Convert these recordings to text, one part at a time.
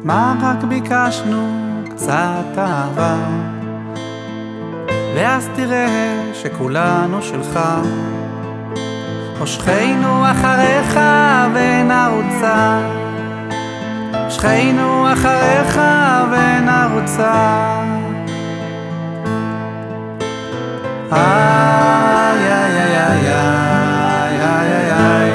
מה רק ביקשנו? קצת אהבה, ואז תראה שכולנו שלך. מושכנו אחריך ונרוצה, מושכנו אחריך ונרוצה. איי איי איי איי איי איי איי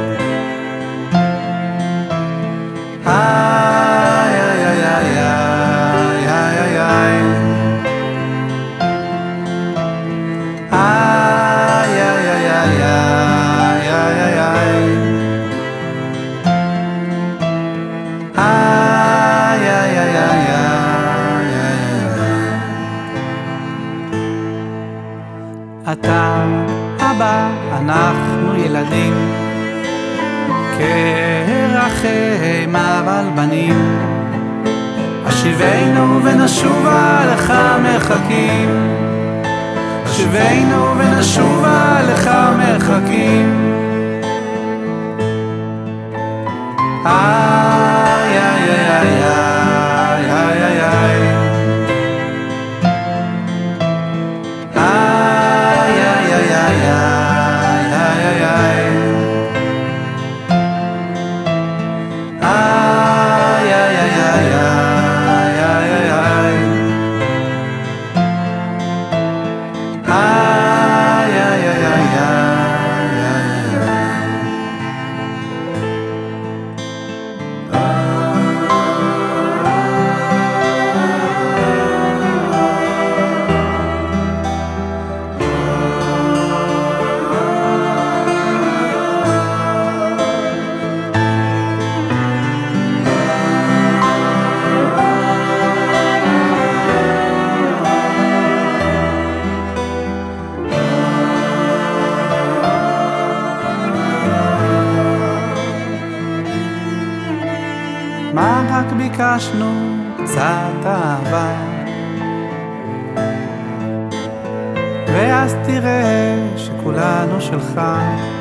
אתה אבא, אנחנו ילדים, כרחם אבל בנים. השיבנו ונשובה לך מחכים, השיבנו ונשובה לך מחכים. איי איי איי איי איי איי מה רק ביקשנו? קצת אהבה, ואז תראה שכולנו שלך.